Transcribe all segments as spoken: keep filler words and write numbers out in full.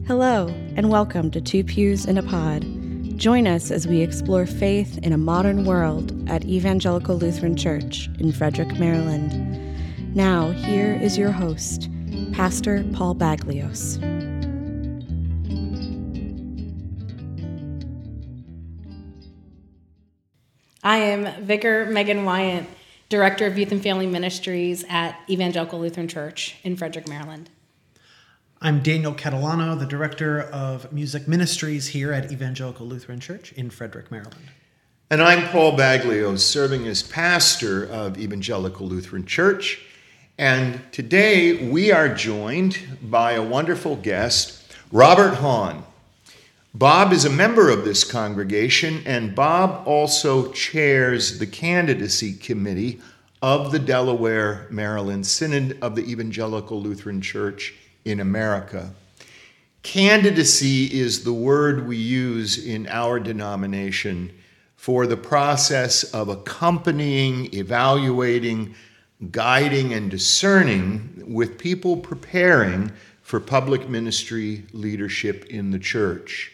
Hello, and welcome to Two Pews in a Pod. Join us as we explore faith in a modern world at Evangelical Lutheran Church in Frederick, Maryland. Now, here is your host, Pastor Paul Baglios. I am Vicar Megan Wyant, Director of Youth and Family Ministries at Evangelical Lutheran Church in Frederick, Maryland. I'm Daniel Catalano, the Director of Music Ministries here at Evangelical Lutheran Church in Frederick, Maryland. And I'm Paul Baglios, serving as pastor of Evangelical Lutheran Church. And today we are joined by a wonderful guest, Robert Hahn. Bob is a member of this congregation, and Bob also chairs the candidacy committee of the Delaware, Maryland Synod of the Evangelical Lutheran Church in America. Candidacy is the word we use in our denomination for the process of accompanying, evaluating, guiding, and discerning with people preparing for public ministry leadership in the church.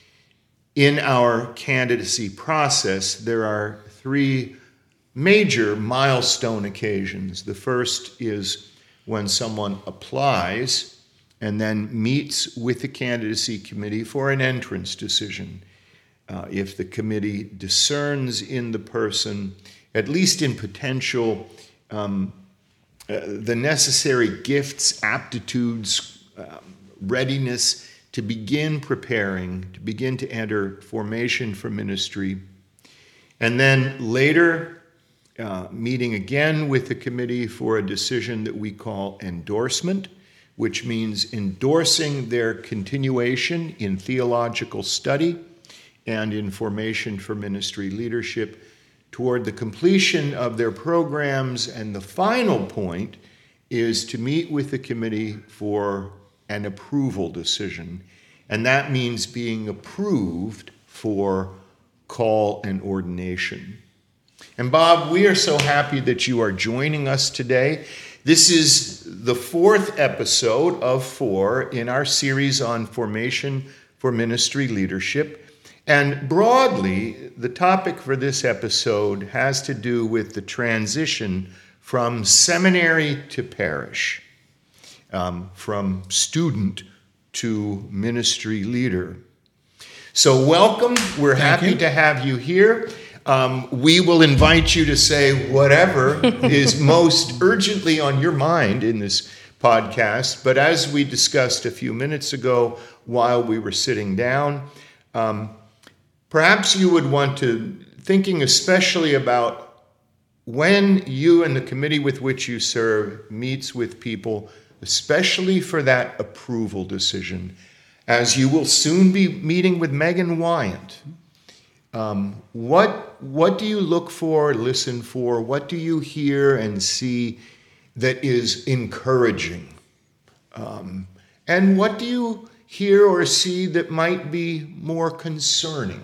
In our candidacy process, there are three major milestone occasions. The first is when someone applies and then meets with the candidacy committee for an entrance decision. Uh, if the committee discerns in the person, at least in potential, um, uh, the necessary gifts, aptitudes, uh, readiness to begin preparing, to begin to enter formation for ministry. And then later, uh, meeting again with the committee for a decision that we call endorsement, which means endorsing their continuation in theological study and in formation for ministry leadership toward the completion of their programs. And the final point is to meet with the committee for an approval decision. And that means being approved for call and ordination. And Bob, we are so happy that you are joining us today. This is the fourth episode of four in our series on formation for ministry leadership. And broadly, the topic for this episode has to do with the transition from seminary to parish, um, from student to ministry leader. So welcome. We're Thank happy you. to have you here. Um, we will invite you to say whatever is most urgently on your mind in this podcast. But as we discussed a few minutes ago while we were sitting down, um, perhaps you would want to, thinking especially about when you and the committee with which you serve meets with people, especially for that approval decision, as you will soon be meeting with Megan Wyant. Um, what what do you look for, listen for? What do you hear and see that is encouraging? Um, and what do you hear or see that might be more concerning?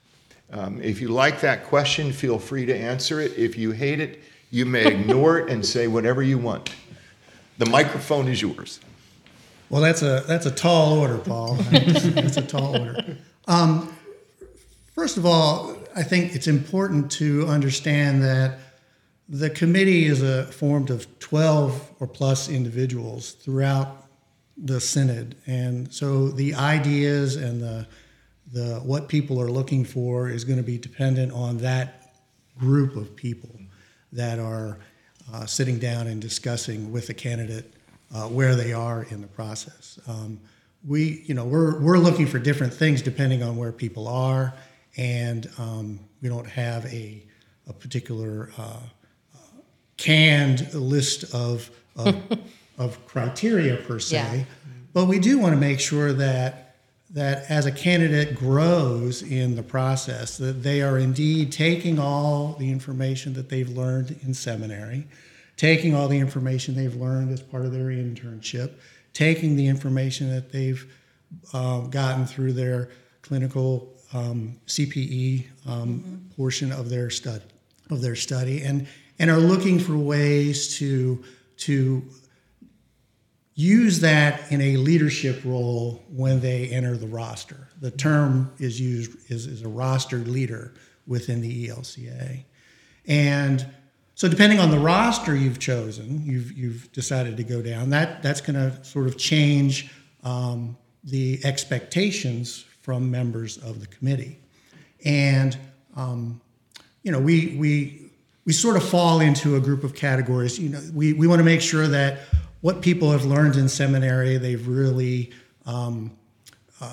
Um, if you like that question, feel free to answer it. If you hate it, you may ignore it and say whatever you want. The microphone is yours. Well, that's a that's a tall order, Paul. That's a tall order. Um, first of all, I think it's important to understand that the committee is a, formed of twelve or plus individuals throughout the synod, and so the ideas and the the what people are looking for is going to be dependent on that group of people that are uh, sitting down and discussing with the candidate uh, where they are in the process. Um, we, you know, we're we're looking for different things depending on where people are, and um, we don't have a a particular uh, uh, canned list of of, of criteria per se, Yeah. but we do want to make sure that that as a candidate grows in the process, that they are indeed taking all the information that they've learned in seminary, taking all the information they've learned as part of their internship, taking the information that they've uh, gotten through their clinical um, C P E um, mm-hmm. portion of their study, of their study, and and are looking for ways to to use that in a leadership role when they enter the roster. The term is used is, is a rostered leader within the E L C A. And so depending on the roster you've chosen, you've, you've decided to go down, that, that's going to sort of change um, the expectations from members of the committee. And, um, you know, we, we, we sort of fall into a group of categories. You know, we, we want to make sure that what people have learned in seminary, they've really um, uh,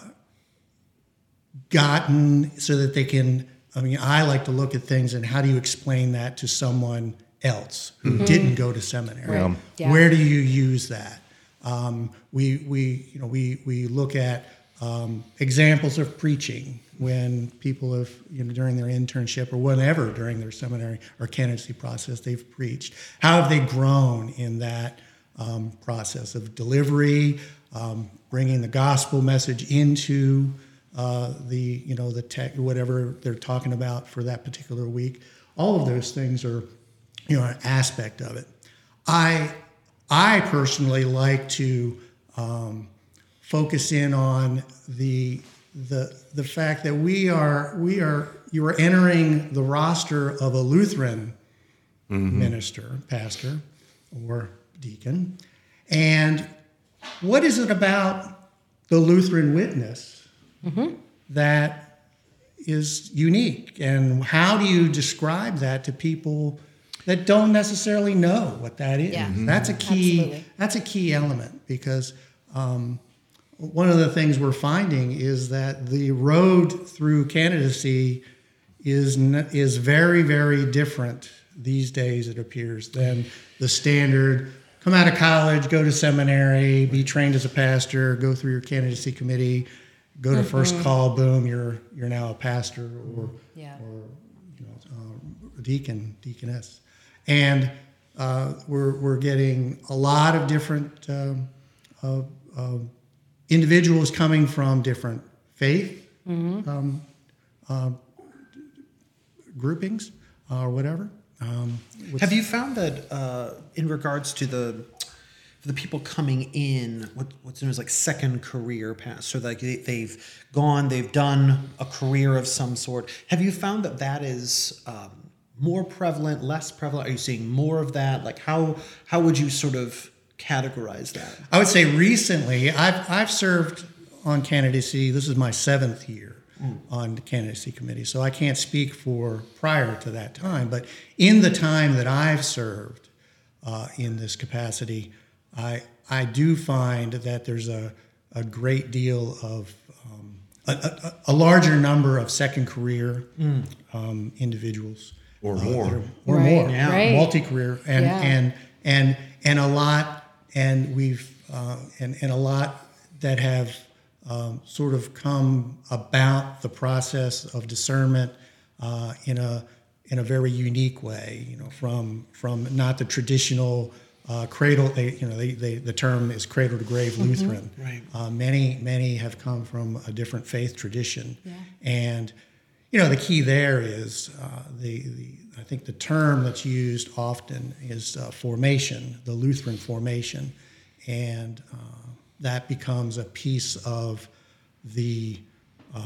gotten so that they can, I mean, I like to look at things and how do you explain that to someone else who mm-hmm. didn't go to seminary? Right. Yeah. Where do you use that? Um, we, we, you know, we, we look at um, examples of preaching when people have, you know, during their internship or whatever during their seminary or candidacy process, they've preached. How have they grown in that um, process of delivery, um, bringing the gospel message into uh, the, you know, the tech, whatever they're talking about for that particular week? All of those things are, you know, an aspect of it. I, I personally like to um, focus in on the the the fact that we are we are you are entering the roster of a Lutheran mm-hmm. minister, pastor, or deacon, and what is it about the Lutheran witness mm-hmm. that is unique, and how do you describe that to people that don't necessarily know what that is? Yeah. Mm-hmm. That's a key. Absolutely. That's a key element because um, one of the things we're finding is that the road through candidacy is is very, very different these days. It appears than the standard. Come out of college, go to seminary, be trained as a pastor, go through your candidacy committee, go to mm-hmm. first call, boom, you're you're now a pastor or yeah. or you know uh, a deacon, deaconess. And uh, we're we're getting a lot of different um, uh, uh, individuals coming from different faith mm-hmm. um, uh, groupings uh, or whatever. Um, Have you found that uh, in regards to the for the people coming in, what, what's known as like second career paths, so like they, they've gone, they've done a career of some sort. Have you found that that is um, more prevalent, less prevalent? Are you seeing more of that? Like how how would you sort of categorize that? I would say recently, I've I've served on candidacy. This is my seventh year mm. on the candidacy committee, so I can't speak for prior to that time. But in the time that I've served uh, in this capacity, I I do find that there's a a great deal of um, a, a, a larger number of second career mm. um, individuals. Or uh, more, are, or right, more, yeah. right. multi-career, and yeah. and and and a lot, and we've uh, and and a lot that have um, sort of come about the process of discernment uh, in a in a very unique way. You know, from from not the traditional uh, cradle. They, you know, they, they the term is cradle to grave mm-hmm. Lutheran. Right. Uh, many many have come from a different faith tradition, yeah. and. You know, the key there is uh, the, the, I think the term that's used often is uh, formation, the Lutheran formation. And uh, that becomes a piece of the uh,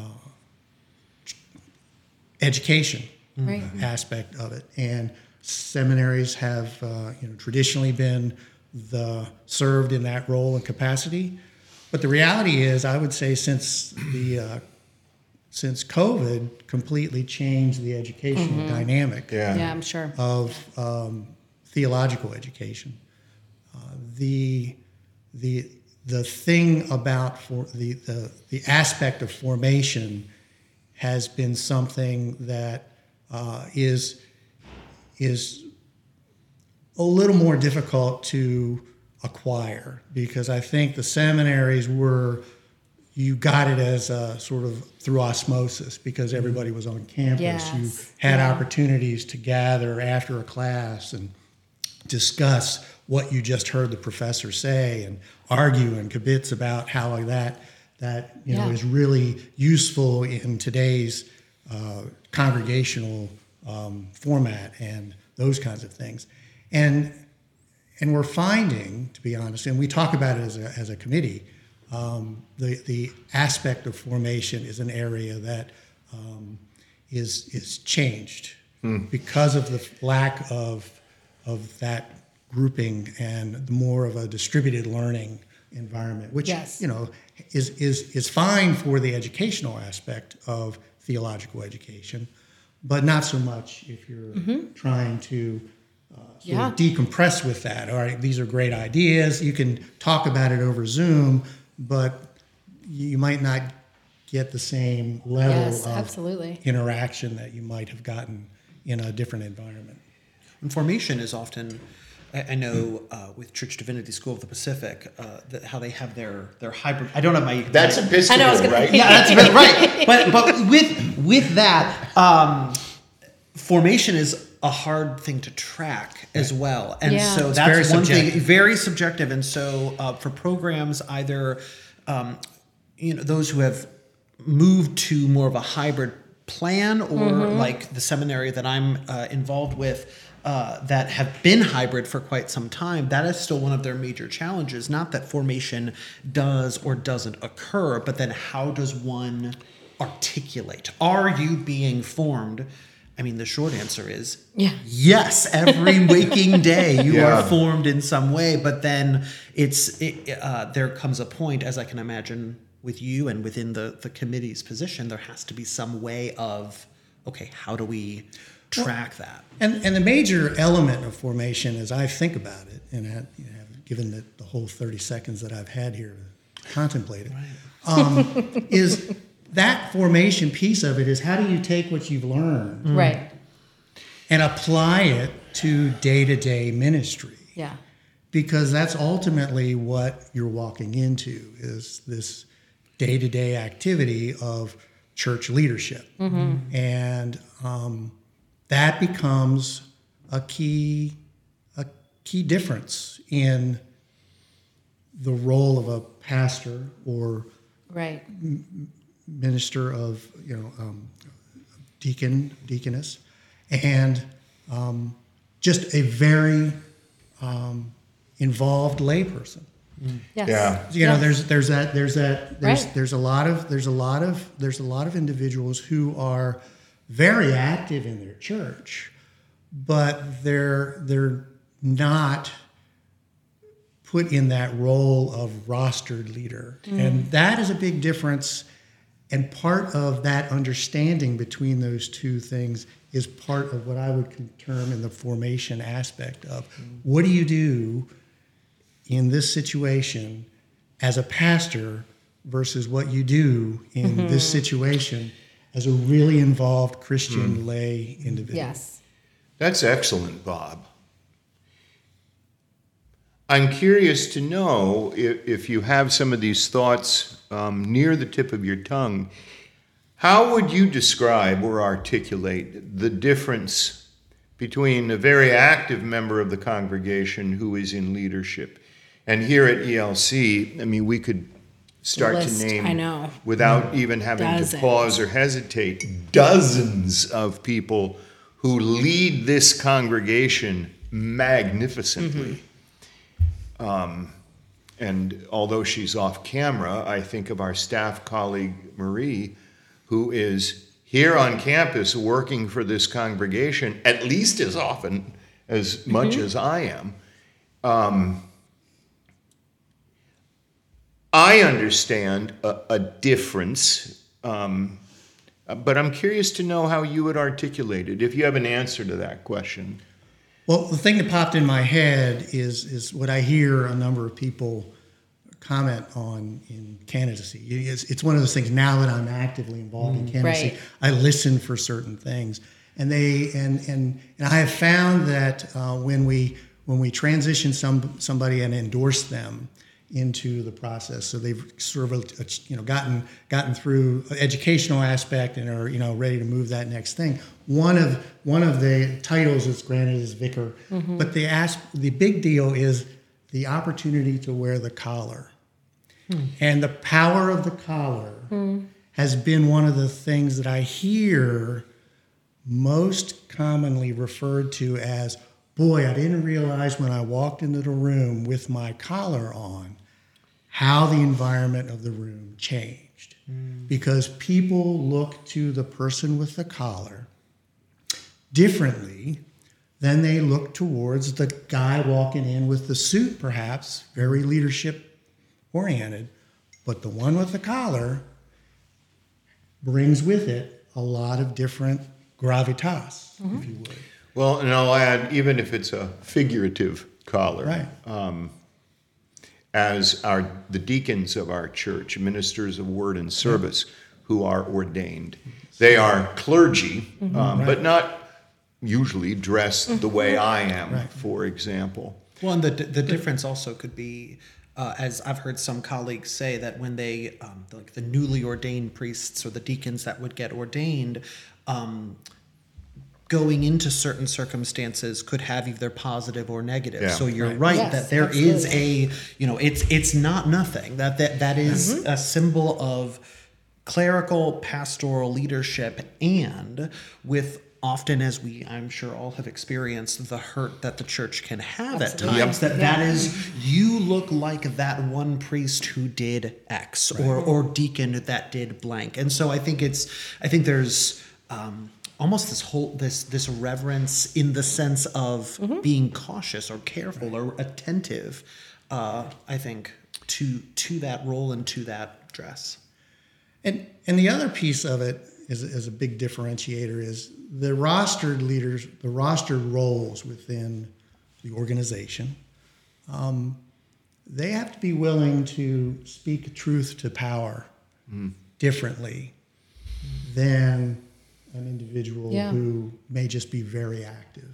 education right. aspect of it. And seminaries have, uh, you know, traditionally been the served in that role and capacity. But the reality is, I would say since the uh, since COVID completely changed the educational mm-hmm. dynamic yeah. yeah, I'm sure. of um, theological education. Uh, the the the thing about for the, the the aspect of formation has been something that uh, is is a little more difficult to acquire, because I think the seminaries were, you got it as a sort of through osmosis because everybody was on campus. Yes. You had yeah. opportunities to gather after a class and discuss what you just heard the professor say and argue and kibitz about how that that you know yeah. is really useful in today's uh, congregational um, format and those kinds of things. And and we're finding, to be honest, and we talk about it as a, as a committee, um, the, the aspect of formation is an area that um, is, is changed mm. because of the lack of, of that grouping and more of a distributed learning environment, which yes. you know is, is, is fine for the educational aspect of theological education, but not so much if you're mm-hmm. trying to uh, sort yeah. of decompress with that. All right, these are great ideas. You can talk about it over Zoom, but you might not get the same level yes, of absolutely. interaction that you might have gotten in a different environment. And formation is often, I, I know uh, with Church Divinity School of the Pacific, uh, that how they have their their hybrid. I don't have my. That's my, Episcopal, I know, I was gonna, right? Yeah, that's right. right. But but with with that, um, formation is a hard thing to track as well, and Yeah. so It's that's very one subjective. thing, very subjective. And so uh, for programs, either um, you know those who have moved to more of a hybrid plan, or mm-hmm. like the seminary that I'm uh, involved with. Uh, that have been hybrid for quite some time, that is still one of their major challenges. Not that formation does or doesn't occur, but then how does one articulate? Are you being formed? I mean, the short answer is yeah. yes. Every waking day, you Yeah. are formed in some way. But then it's it, uh, there comes a point, as I can imagine with you and within the the committee's position, there has to be some way of okay, how do we track that? And and the major element of formation, as I think about it, and I, you know, given the, the whole thirty seconds that I've had here to contemplate it, right. um, is that formation piece of it is how do you take what you've learned mm. right. and apply it to day-to-day ministry? Yeah. Because that's ultimately what you're walking into, is this day-to-day activity of church leadership. Mm-hmm. And um, that becomes a key a key difference in the role of a pastor or right. m- minister of, you know, um, deacon, deaconess, and um, just a very um, involved layperson. Yes. Yeah. You know, Yes. there's there's that there's that there's Right. there's a lot of there's a lot of there's a lot of individuals who are very active in their church, but they're they're not put in that role of rostered leader. Mm. And that is a big difference. And part of that understanding between those two things is part of what I would term in the formation aspect of mm. what do you do in this situation as a pastor versus what you do in mm-hmm. this situation as a really involved Christian mm. lay individual. Yes. That's excellent, Bob. I'm curious to know if, if you have some of these thoughts um, near the tip of your tongue. How would you describe or articulate the difference between a very active member of the congregation who is in leadership? And here at E L C, I mean, we could start List, to name, I know. without even having Dozens. to pause or hesitate, dozens of people who lead this congregation magnificently. Mm-hmm. Um, and although she's off camera, I think of our staff colleague, Marie, who is here on campus working for this congregation at least as often, as much mm-hmm. as I am. Um, I understand a, a difference, um, but I'm curious to know how you would articulate it, if you have an answer to that question. Well, the thing that popped in my head is is what I hear a number of people comment on in candidacy. It's, it's one of those things now that I'm actively involved mm, in candidacy, right. I listen for certain things. And they and and, and I have found that uh, when we when we transition some somebody and endorse them into the process, so they've sort of you know gotten gotten through educational aspect and are you know ready to move that next thing. One of one of the titles that's granted is vicar, mm-hmm. but the ask the big deal is the opportunity to wear the collar, hmm. and the power of the collar hmm. has been one of the things that I hear most commonly referred to as boy, I didn't realize when I walked into the room with my collar on how the environment of the room changed. Mm. Because people look to the person with the collar differently than they look towards the guy walking in with the suit, perhaps, very leadership oriented. But the one with the collar brings with it a lot of different gravitas, mm-hmm. if you would. Well, and I'll add, even if it's a figurative collar, right. um, as our the deacons of our church, ministers of word and service, yeah. who are ordained, they are clergy, mm-hmm. um, right. but not usually dressed mm-hmm. the way I am, right. for example. Well, and the the difference also could be, uh, as I've heard some colleagues say, that when they, um, like the newly ordained priests or the deacons that would get ordained, um, going into certain circumstances could have either positive or negative. Yeah. So you're right, right yes, that there absolutely. is a, you know, it's it's not nothing. That that that is mm-hmm. a symbol of clerical pastoral leadership, and with often, as we I'm sure all have experienced, the hurt that the church can have absolutely. at times. Yep. That yeah. that is, you look like that one priest who did X, right. or or deacon that did blank. And so I think it's I think there's um, almost this whole this this reverence in the sense of mm-hmm. being cautious or careful or attentive, uh, I think, to to that role and to that dress. And and the other piece of it is, is a big differentiator is the rostered leaders, the rostered roles within the organization. Um, they have to be willing to speak truth to power mm. differently than an individual yeah. who may just be very active.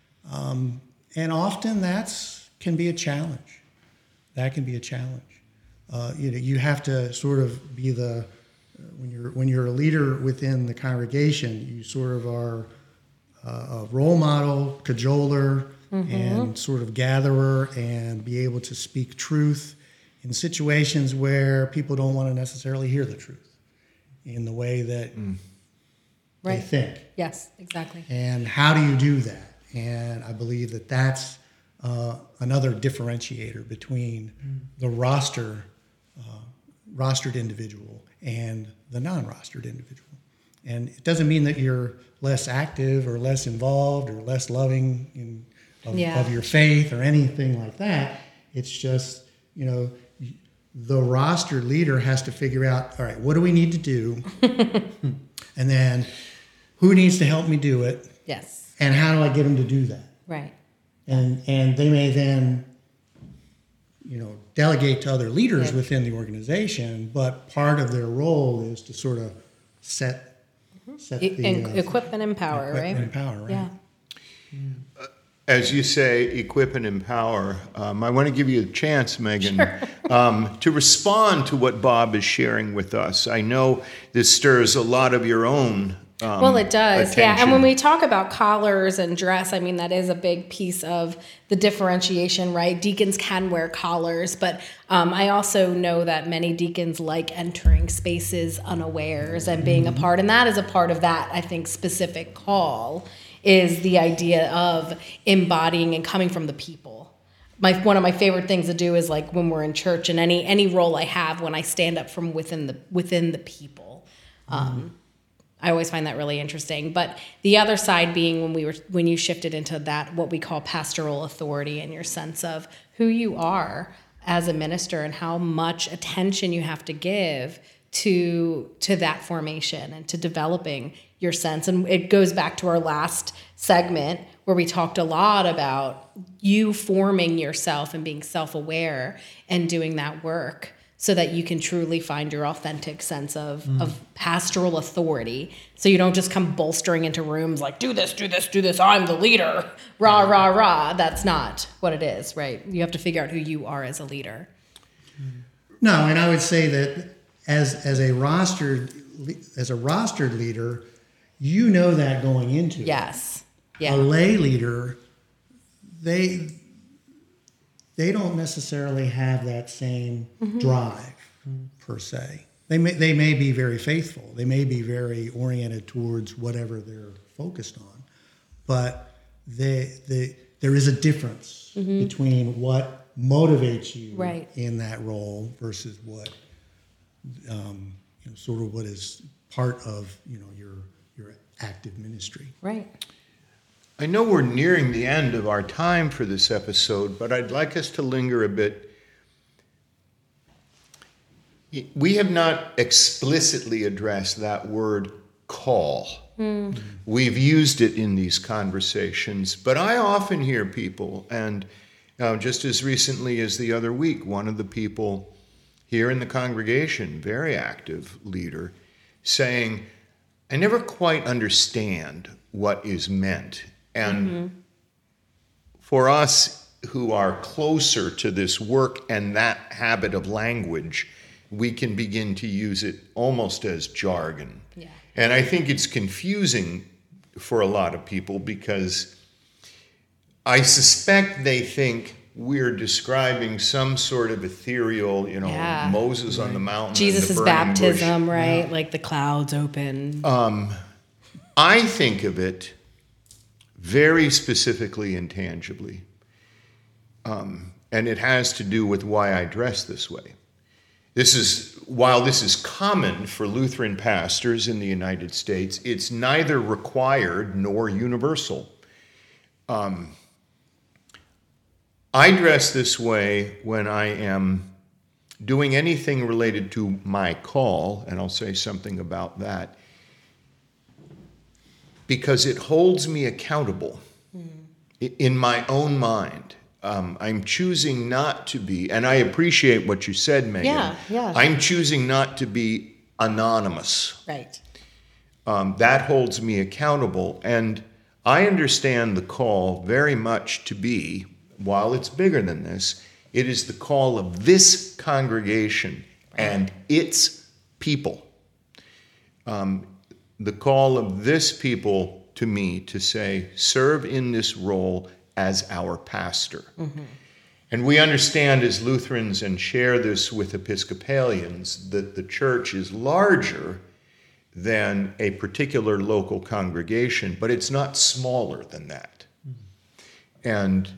Um, and often that's can be a challenge. That can be a challenge. Uh, you know, you have to sort of be the, uh, when you're when you're a leader within the congregation, you sort of are uh, a role model, cajoler, mm-hmm. and sort of gatherer, and be able to speak truth in situations where people don't want to necessarily hear the truth in the way that mm. Right. they think. Yes, exactly. And how do you do that? And I believe that that's uh, another differentiator between mm. the roster, uh, rostered individual and the non-rostered individual. And it doesn't mean that you're less active or less involved or less loving in, of, yeah. of your faith or anything like that. It's just, you know, the rostered leader has to figure out, all right, what do we need to do? And then who needs to help me do it? Yes. And how do I get them to do that? Right. And and they may then, you know, delegate to other leaders yeah. within the organization, but part of their role is to sort of set set E- the and uh, equip and empower, equip right? and empower, right? Yeah. As you say, equip and empower, um, I want to give you a chance, Megan, Sure. um, to respond to what Bob is sharing with us. I know this stirs a lot of your own um, Well, it does, yeah. And attention. when we talk about collars and dress, I mean, that is a big piece of the differentiation, right? Deacons can wear collars, but um, I also know that many deacons like entering spaces unawares and being a part, and that is a part of that, I think, specific call is the idea of embodying and coming from the people. My one of my favorite things to do is like when we're in church and any any role I have when I stand up from within the within the people. Um, I always find that really interesting. But the other side being when we were when you shifted into that what we call pastoral authority and your sense of who you are as a minister and how much attention you have to give to to that formation and to developing your sense. And it goes back to our last segment where we talked a lot about you forming yourself and being self-aware and doing that work so that you can truly find your authentic sense of, mm. of pastoral authority. So you don't just come bolstering into rooms like, do this, do this, do this, I'm the leader, rah, rah, rah. That's not what it is, right? You have to figure out who you are as a leader. No, and I would say that as as a rostered as a rostered leader, you know that going into it. Yes. Yeah. A lay leader, they they don't necessarily have that same mm-hmm. drive per se. They may they may be very faithful. They may be very oriented towards whatever they're focused on, but they they there is a difference mm-hmm. between what motivates you right. in that role versus what, um, you know, sort of what is part of, you know, your your active ministry. Right. I know we're nearing the end of our time for this episode, but I'd like us to linger a bit. We have not explicitly addressed that word call. Mm. We've used it in these conversations, but I often hear people, and uh, just as recently as the other week, one of the people here in the congregation, very active leader, saying, I never quite understand what is meant. And mm-hmm. for us who are closer to this work and that habit of language, we can begin to use it almost as jargon. Yeah. And I think it's confusing for a lot of people because I suspect they think we're describing some sort of ethereal, you know, yeah. Moses on the mountain. Jesus' baptism, bush. right? Yeah. Like the clouds open. Um, I think of it very specifically and tangibly. Um, and it has to do with why I dress this way. This is, while this is common for Lutheran pastors in the United States, it's neither required nor universal. Um, I dress this way when I am doing anything related to my call, and I'll say something about that, because it holds me accountable mm. in my own mind. Um, I'm choosing not to be, and I appreciate what you said, Megan. Yeah, yeah. I'm choosing not to be anonymous. Right. Um, that holds me accountable, and I understand the call very much to be, while it's bigger than this, it is the call of this congregation right. and its people. Um, the call of this people to me to say, serve in this role as our pastor. Mm-hmm. And we understand as Lutherans and share this with Episcopalians that the church is larger than a particular local congregation, but it's not smaller than that. Mm-hmm. And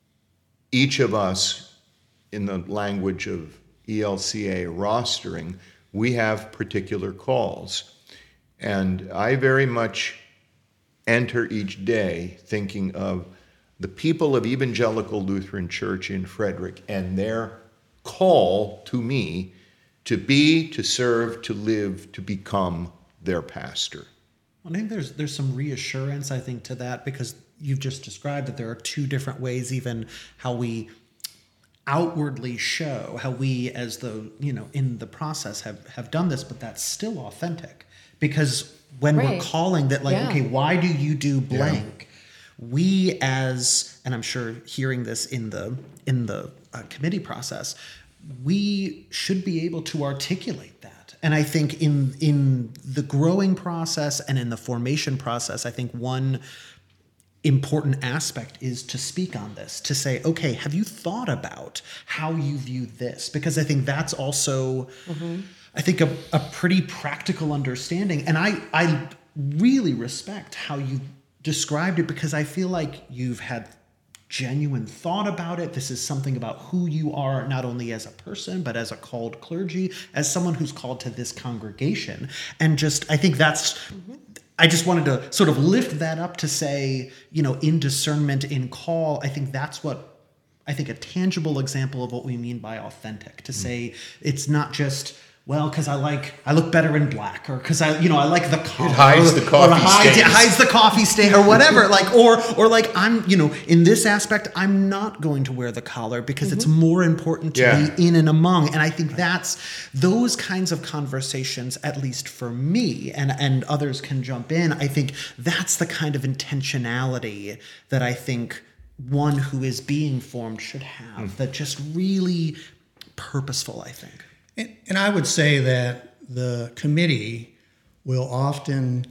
each of us, in the language of E L C A rostering, we have particular calls. And I very much enter each day thinking of the people of Evangelical Lutheran Church in Frederick and their call to me to be, to serve, to live, to become their pastor. I think there's there's some reassurance, I think, to that, because you've just described that there are two different ways, even how we outwardly show, how we as the, you know, in the process have, have done this, but that's still authentic. Because when right. we're calling that, like, yeah. okay, why do you do blank? Yeah. We as, and I'm sure hearing this in the in the uh, committee process, we should be able to articulate that. And I think in in the growing process and in the formation process, I think one important aspect is to speak on this, to say, okay, have you thought about how you view this? Because I think that's also, mm-hmm. I think, a, a pretty practical understanding. And I, I really respect how you described it, because I feel like you've had genuine thought about it. This is something about who you are, not only as a person, but as a called clergy, as someone who's called to this congregation. And just, I think that's, mm-hmm. I just wanted to sort of lift that up to say, you know, in discernment, in call, I think that's what, I think a tangible example of what we mean by authentic, to mm-hmm. say it's not just, well, because I like, I look better in black, or because I, you know, I like the color. It hides the coffee hides, stain. It hides the coffee stain, or whatever. Like, or, or like, I'm, you know, in this aspect, I'm not going to wear the collar because mm-hmm. it's more important to yeah. be in and among. And I think that's those kinds of conversations, at least for me, and and others can jump in. I think that's the kind of intentionality that I think one who is being formed should have. Mm. That just really purposeful, I think. And, and I would say that the committee will often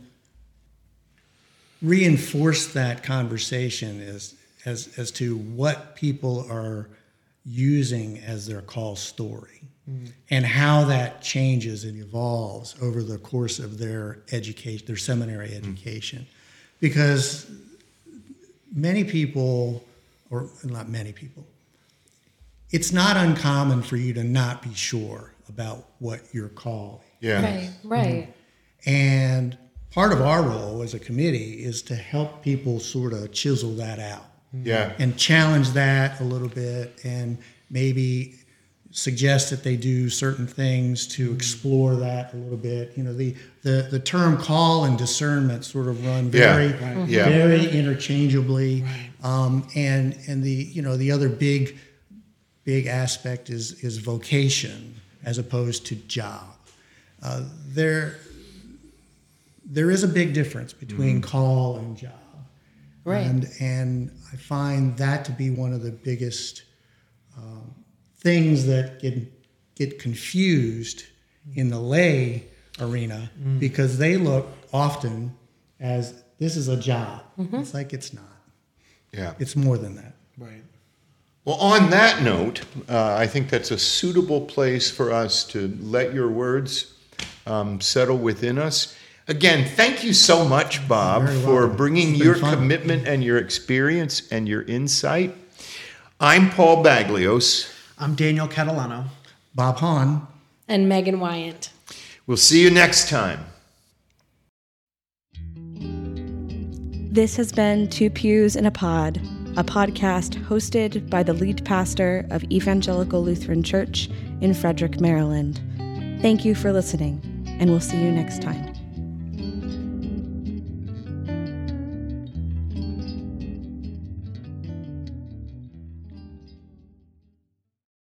reinforce that conversation as, as, as to what people are using as their call story mm. and how that changes and evolves over the course of their education, their seminary education. Mm. Because many people or not many people, it's not uncommon for you to not be sure about what your call is. Yeah. Right, right. And part of our role as a committee is to help people sort of chisel that out. Yeah. And challenge that a little bit, and maybe suggest that they do certain things to explore that a little bit. You know, the the, the term call and discernment sort of run very Yeah. Right. Yeah. very interchangeably. Um, and and the you know the other big big aspect is is vocation as opposed to job. Uh, there there is a big difference between call and job. Right. And and I find that to be one of the biggest um, things that get get confused in the lay arena, mm. because they look often as this is a job. Mm-hmm. It's like it's not. Yeah. It's more than that. Right. Well, on that note, uh, I think that's a suitable place for us to let your words um, settle within us. Again, thank you so much, Bob, for bringing your fun. commitment and your experience and your insight. I'm Paul Baglios. I'm Daniel Catalano. Bob Hahn. And Megan Wyant. We'll see you next time. This has been Two Pews in a Pod, a podcast hosted by the lead pastor of Evangelical Lutheran Church in Frederick, Maryland. Thank you for listening, and we'll see you next time.